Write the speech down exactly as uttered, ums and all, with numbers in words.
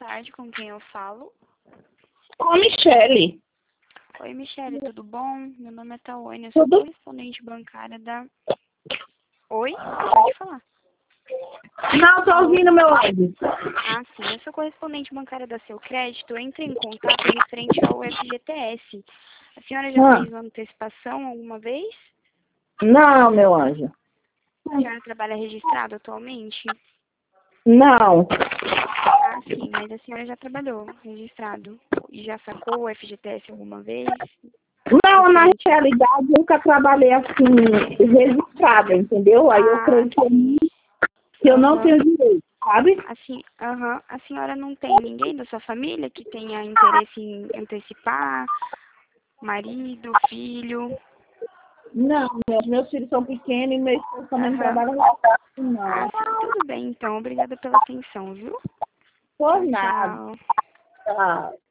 tarde, com quem eu falo? Com a Michele. Oi, Michele, tudo bom? Meu nome é Tawane, eu sou Tudo? correspondente bancária da... Oi? Pode falar. Não, tô ouvindo, meu anjo. Ah, sim, eu sou correspondente bancária da Seu Crédito. Eu entrei em contato referente ao F G T S. A senhora já Ah. fez uma antecipação alguma vez? Não, meu anjo. A senhora trabalha registrado atualmente? Não. Ah, sim, mas a senhora já trabalhou registrado. E já sacou o F G T S alguma vez? Não, na Referente- realidade, eu nunca trabalhei assim, registrada, entendeu? Aí eu Ah, creio que, sim. que eu não Aham. tenho direito, sabe? Assim, aham. A senhora não tem ninguém da sua família que tenha interesse em antecipar? Marido, filho? Não, meus, meus filhos são pequenos e meu esposo também não Aham. trabalha não. Ah, sim, tudo bem, então. Obrigada pela atenção, viu? Por Tchau, nada. tchau. Tá.